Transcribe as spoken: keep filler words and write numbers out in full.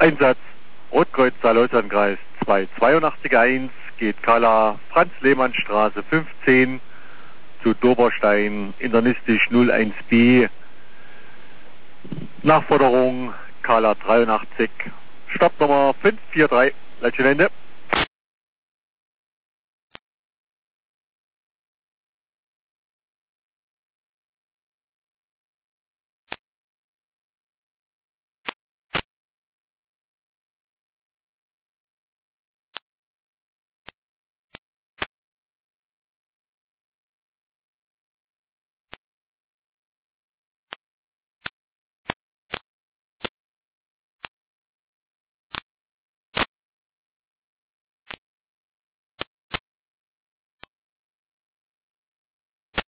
Einsatz Rotkreuz Saarleutkreis zwei zwei acht eins geht Kala Franz-Lehmann-Straße fünfzehn zu Doberstein, internistisch null eins B. Nachforderung Kala dreiundachtzig, Stoppnummer fünf vier drei, Leitchen Ende.